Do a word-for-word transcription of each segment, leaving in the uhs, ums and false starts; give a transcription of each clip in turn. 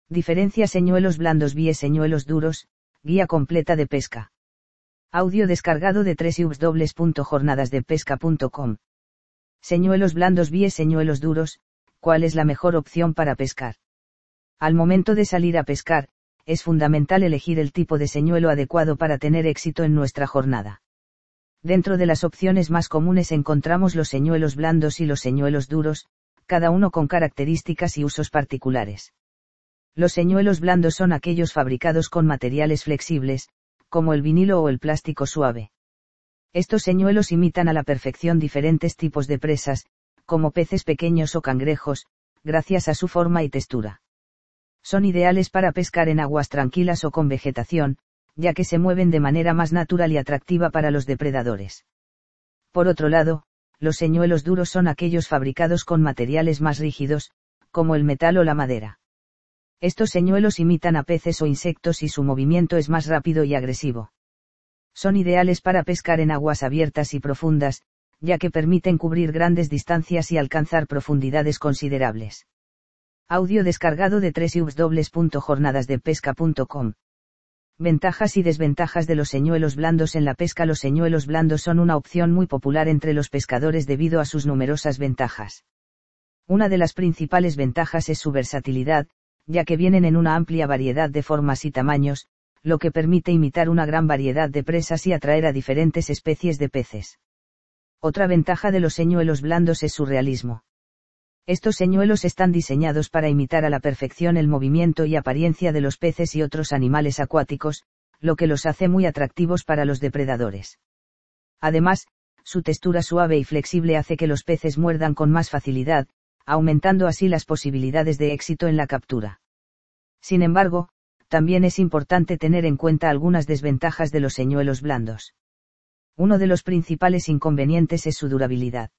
Diferencia señuelos blandos vie señuelos duros, guía completa de pesca. Audio descargado de doble u doble u doble u punto jornadas de pesca punto com. Señuelos blandos vie señuelos duros, ¿cuál es la mejor opción para pescar? Al momento de salir a pescar, es fundamental elegir el tipo de señuelo adecuado para tener éxito en nuestra jornada. Dentro de las opciones más comunes encontramos los señuelos blandos y los señuelos duros, cada uno con características y usos particulares. Los señuelos blandos son aquellos fabricados con materiales flexibles, como el vinilo o el plástico suave. Estos señuelos imitan a la perfección diferentes tipos de presas, como peces pequeños o cangrejos, gracias a su forma y textura. Son ideales para pescar en aguas tranquilas o con vegetación, ya que se mueven de manera más natural y atractiva para los depredadores. Por otro lado, los señuelos duros son aquellos fabricados con materiales más rígidos, como el metal o la madera. Estos señuelos imitan a peces o insectos y su movimiento es más rápido y agresivo. Son ideales para pescar en aguas abiertas y profundas, ya que permiten cubrir grandes distancias y alcanzar profundidades considerables. Audio descargado de doble u doble u doble u punto jornadas de pesca punto com. Ventajas y desventajas de los señuelos blandos en la pesca. Los señuelos blandos son una opción muy popular entre los pescadores debido a sus numerosas ventajas. Una de las principales ventajas es su versatilidad, ya que vienen en una amplia variedad de formas y tamaños, lo que permite imitar una gran variedad de presas y atraer a diferentes especies de peces. Otra ventaja de los señuelos blandos es su realismo. Estos señuelos están diseñados para imitar a la perfección el movimiento y apariencia de los peces y otros animales acuáticos, lo que los hace muy atractivos para los depredadores. Además, su textura suave y flexible hace que los peces muerdan con más facilidad, aumentando así las posibilidades de éxito en la captura. Sin embargo, también es importante tener en cuenta algunas desventajas de los señuelos blandos. Uno de los principales inconvenientes es su durabilidad.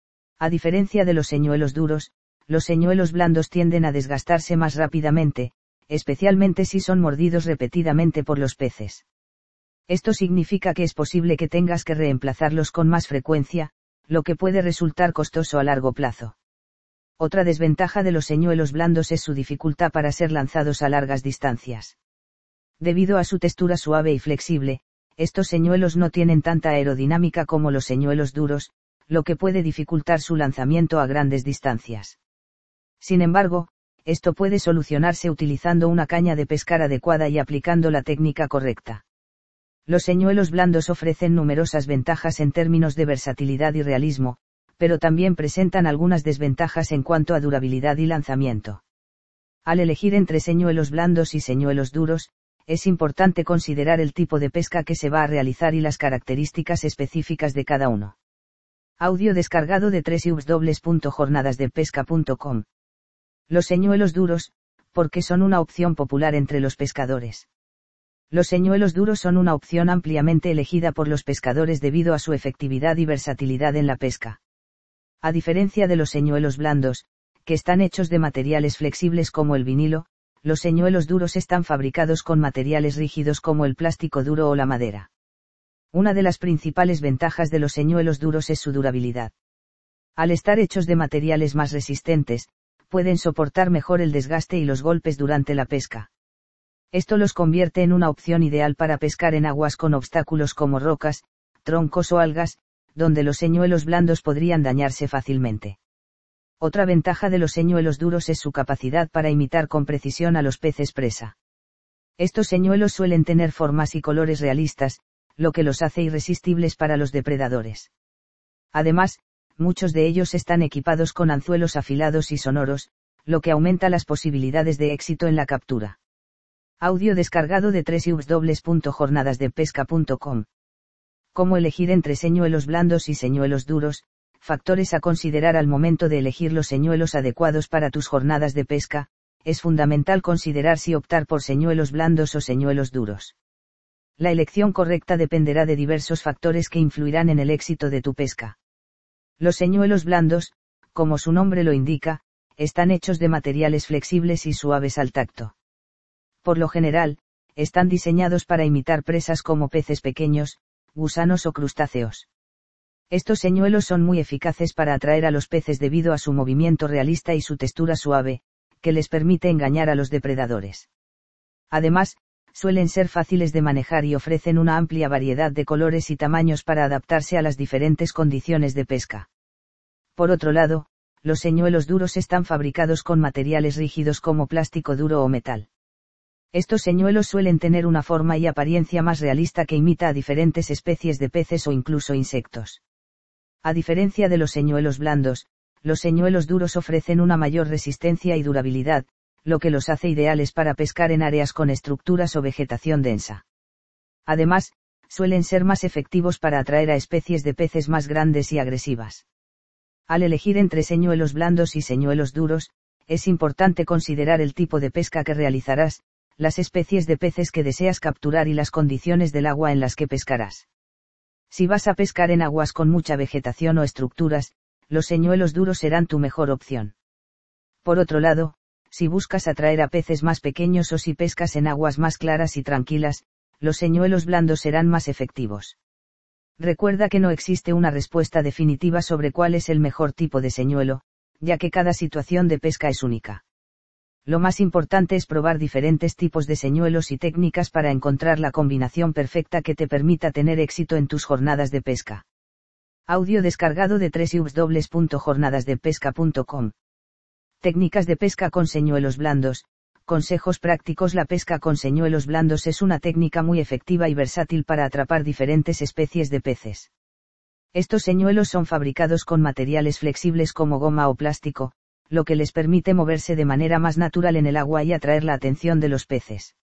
A diferencia de los señuelos duros, los señuelos blandos tienden a desgastarse más rápidamente, especialmente si son mordidos repetidamente por los peces. Esto significa que es posible que tengas que reemplazarlos con más frecuencia, lo que puede resultar costoso a largo plazo. Otra desventaja de los señuelos blandos es su dificultad para ser lanzados a largas distancias. Debido a su textura suave y flexible, estos señuelos no tienen tanta aerodinámica como los señuelos duros, lo que puede dificultar su lanzamiento a grandes distancias. Sin embargo, esto puede solucionarse utilizando una caña de pescar adecuada y aplicando la técnica correcta. Los señuelos blandos ofrecen numerosas ventajas en términos de versatilidad y realismo, pero también presentan algunas desventajas en cuanto a durabilidad y lanzamiento. Al elegir entre señuelos blandos y señuelos duros, es importante considerar el tipo de pesca que se va a realizar y las características específicas de cada uno. Audio descargado de doble u doble u doble u punto jornadas de pesca punto com. Los señuelos duros, porque son una opción popular entre los pescadores. Los señuelos duros son una opción ampliamente elegida por los pescadores debido a su efectividad y versatilidad en la pesca. A diferencia de los señuelos blandos, que están hechos de materiales flexibles como el vinilo, los señuelos duros están fabricados con materiales rígidos como el plástico duro o la madera. Una de las principales ventajas de los señuelos duros es su durabilidad. Al estar hechos de materiales más resistentes, pueden soportar mejor el desgaste y los golpes durante la pesca. Esto los convierte en una opción ideal para pescar en aguas con obstáculos como rocas, troncos o algas, donde los señuelos blandos podrían dañarse fácilmente. Otra ventaja de los señuelos duros es su capacidad para imitar con precisión a los peces presa. Estos señuelos suelen tener formas y colores realistas, lo que los hace irresistibles para los depredadores. Además, muchos de ellos están equipados con anzuelos afilados y sonoros, lo que aumenta las posibilidades de éxito en la captura. Audio descargado de doble u doble u doble u punto jornadas de pesca punto com. Cómo elegir entre señuelos blandos y señuelos duros, factores a considerar al momento de elegir los señuelos adecuados para tus jornadas de pesca. Es fundamental considerar si optar por señuelos blandos o señuelos duros. La elección correcta dependerá de diversos factores que influirán en el éxito de tu pesca. Los señuelos blandos, como su nombre lo indica, están hechos de materiales flexibles y suaves al tacto. Por lo general, están diseñados para imitar presas como peces pequeños, gusanos o crustáceos. Estos señuelos son muy eficaces para atraer a los peces debido a su movimiento realista y su textura suave, que les permite engañar a los depredadores. Además, suelen ser fáciles de manejar y ofrecen una amplia variedad de colores y tamaños para adaptarse a las diferentes condiciones de pesca. Por otro lado, los señuelos duros están fabricados con materiales rígidos como plástico duro o metal. Estos señuelos suelen tener una forma y apariencia más realista que imita a diferentes especies de peces o incluso insectos. A diferencia de los señuelos blandos, los señuelos duros ofrecen una mayor resistencia y durabilidad, lo que los hace ideales para pescar en áreas con estructuras o vegetación densa. Además, suelen ser más efectivos para atraer a especies de peces más grandes y agresivas. Al elegir entre señuelos blandos y señuelos duros, es importante considerar el tipo de pesca que realizarás, las especies de peces que deseas capturar y las condiciones del agua en las que pescarás. Si vas a pescar en aguas con mucha vegetación o estructuras, los señuelos duros serán tu mejor opción. Por otro lado, si buscas atraer a peces más pequeños o si pescas en aguas más claras y tranquilas, los señuelos blandos serán más efectivos. Recuerda que no existe una respuesta definitiva sobre cuál es el mejor tipo de señuelo, ya que cada situación de pesca es única. Lo más importante es probar diferentes tipos de señuelos y técnicas para encontrar la combinación perfecta que te permita tener éxito en tus jornadas de pesca. Audio descargado de doble u doble u doble u punto jornadas de pesca punto com. Técnicas de pesca con señuelos blandos. Consejos prácticos. La pesca con señuelos blandos es una técnica muy efectiva y versátil para atrapar diferentes especies de peces. Estos señuelos son fabricados con materiales flexibles como goma o plástico, lo que les permite moverse de manera más natural en el agua y atraer la atención de los peces.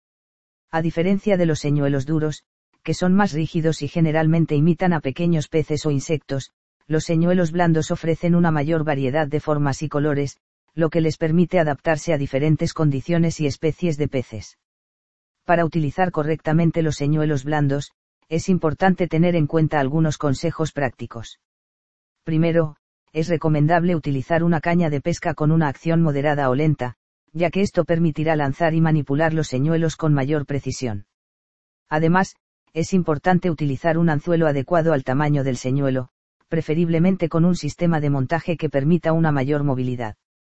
A diferencia de los señuelos duros, que son más rígidos y generalmente imitan a pequeños peces o insectos, los señuelos blandos ofrecen una mayor variedad de formas y colores, lo que les permite adaptarse a diferentes condiciones y especies de peces. Para utilizar correctamente los señuelos blandos, es importante tener en cuenta algunos consejos prácticos. Primero, es recomendable utilizar una caña de pesca con una acción moderada o lenta, ya que esto permitirá lanzar y manipular los señuelos con mayor precisión. Además, es importante utilizar un anzuelo adecuado al tamaño del señuelo, preferiblemente con un sistema de montaje que permita una mayor movilidad.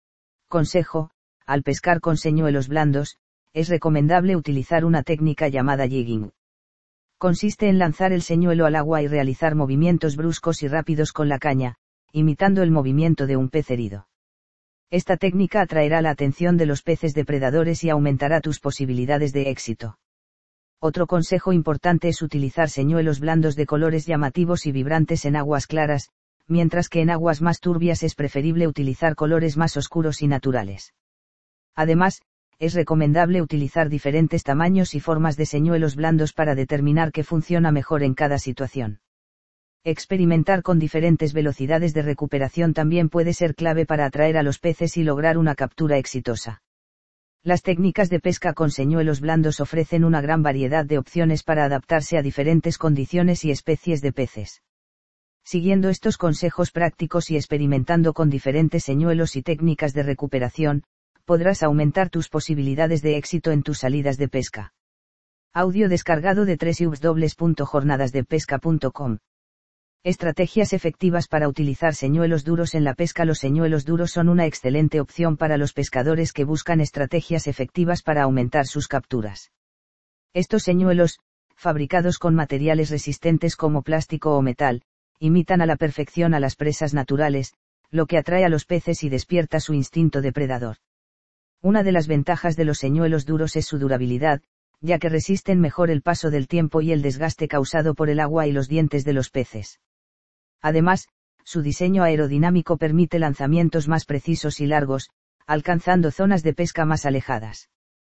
Consejo: al pescar con señuelos blandos, es recomendable utilizar una técnica llamada jigging. Consiste en lanzar el señuelo al agua y realizar movimientos bruscos y rápidos con la caña, imitando el movimiento de un pez herido. Esta técnica atraerá la atención de los peces depredadores y aumentará tus posibilidades de éxito. Otro consejo importante es utilizar señuelos blandos de colores llamativos y vibrantes en aguas claras, mientras que en aguas más turbias es preferible utilizar colores más oscuros y naturales. Además, es recomendable utilizar diferentes tamaños y formas de señuelos blandos para determinar qué funciona mejor en cada situación. Experimentar con diferentes velocidades de recuperación también puede ser clave para atraer a los peces y lograr una captura exitosa. Las técnicas de pesca con señuelos blandos ofrecen una gran variedad de opciones para adaptarse a diferentes condiciones y especies de peces. Siguiendo estos consejos prácticos y experimentando con diferentes señuelos y técnicas de recuperación, podrás aumentar tus posibilidades de éxito en tus salidas de pesca. Audio descargado de doble u doble u doble u punto jornadas de pesca punto com. Estrategias efectivas para utilizar señuelos duros en la pesca. Los señuelos duros son una excelente opción para los pescadores que buscan estrategias efectivas para aumentar sus capturas. Estos señuelos, fabricados con materiales resistentes como plástico o metal, imitan a la perfección a las presas naturales, lo que atrae a los peces y despierta su instinto depredador. Una de las ventajas de los señuelos duros es su durabilidad, ya que resisten mejor el paso del tiempo y el desgaste causado por el agua y los dientes de los peces. Además, su diseño aerodinámico permite lanzamientos más precisos y largos, alcanzando zonas de pesca más alejadas.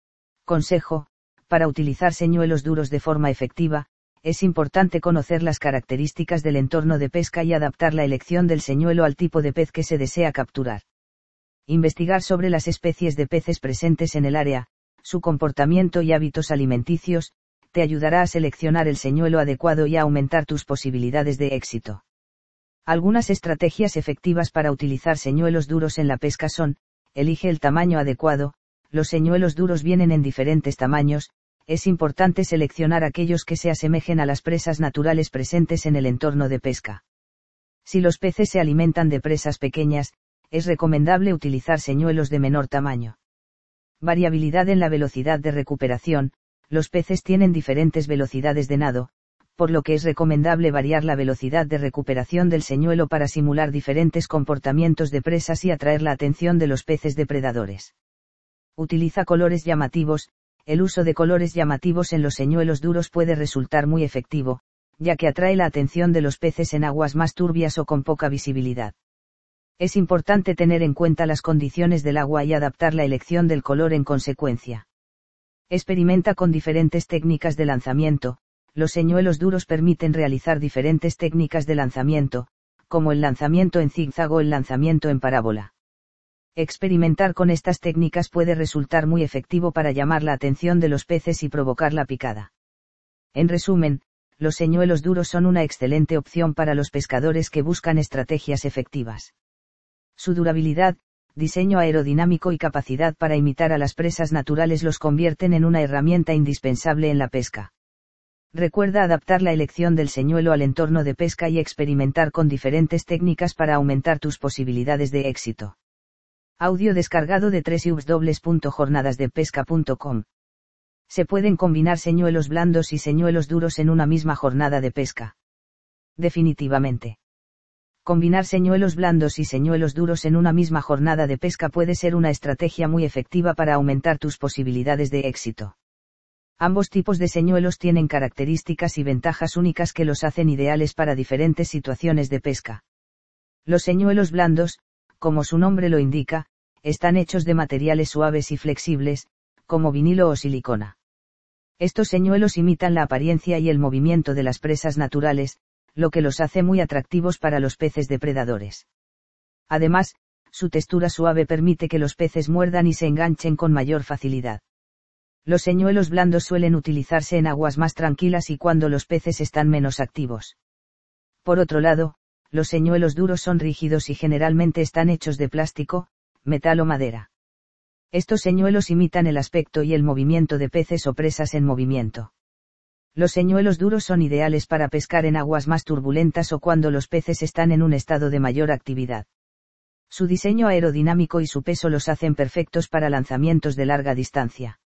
Consejo: para utilizar señuelos duros de forma efectiva, es importante conocer las características del entorno de pesca y adaptar la elección del señuelo al tipo de pez que se desea capturar. Investigar sobre las especies de peces presentes en el área, su comportamiento y hábitos alimenticios, te ayudará a seleccionar el señuelo adecuado y a aumentar tus posibilidades de éxito. Algunas estrategias efectivas para utilizar señuelos duros en la pesca son: elige el tamaño adecuado. Los señuelos duros vienen en diferentes tamaños, es importante seleccionar aquellos que se asemejen a las presas naturales presentes en el entorno de pesca. Si los peces se alimentan de presas pequeñas, es recomendable utilizar señuelos de menor tamaño. Variabilidad en la velocidad de recuperación. Los peces tienen diferentes velocidades de nado, por lo que es recomendable variar la velocidad de recuperación del señuelo para simular diferentes comportamientos de presas y atraer la atención de los peces depredadores. Utiliza colores llamativos. El uso de colores llamativos en los señuelos duros puede resultar muy efectivo, ya que atrae la atención de los peces en aguas más turbias o con poca visibilidad. Es importante tener en cuenta las condiciones del agua y adaptar la elección del color en consecuencia. Experimenta con diferentes técnicas de lanzamiento. Los señuelos duros permiten realizar diferentes técnicas de lanzamiento, como el lanzamiento en zigzag o el lanzamiento en parábola. Experimentar con estas técnicas puede resultar muy efectivo para llamar la atención de los peces y provocar la picada. En resumen, los señuelos duros son una excelente opción para los pescadores que buscan estrategias efectivas. Su durabilidad, diseño aerodinámico y capacidad para imitar a las presas naturales los convierten en una herramienta indispensable en la pesca. Recuerda adaptar la elección del señuelo al entorno de pesca y experimentar con diferentes técnicas para aumentar tus posibilidades de éxito. Audio descargado de doble u doble u doble u punto jornadas de pesca punto com. Se pueden combinar señuelos blandos y señuelos duros en una misma jornada de pesca. Definitivamente. Combinar señuelos blandos y señuelos duros en una misma jornada de pesca puede ser una estrategia muy efectiva para aumentar tus posibilidades de éxito. Ambos tipos de señuelos tienen características y ventajas únicas que los hacen ideales para diferentes situaciones de pesca. Los señuelos blandos, como su nombre lo indica, están hechos de materiales suaves y flexibles, como vinilo o silicona. Estos señuelos imitan la apariencia y el movimiento de las presas naturales, lo que los hace muy atractivos para los peces depredadores. Además, su textura suave permite que los peces muerdan y se enganchen con mayor facilidad. Los señuelos blandos suelen utilizarse en aguas más tranquilas y cuando los peces están menos activos. Por otro lado, los señuelos duros son rígidos y generalmente están hechos de plástico, metal o madera. Estos señuelos imitan el aspecto y el movimiento de peces o presas en movimiento. Los señuelos duros son ideales para pescar en aguas más turbulentas o cuando los peces están en un estado de mayor actividad. Su diseño aerodinámico y su peso los hacen perfectos para lanzamientos de larga distancia.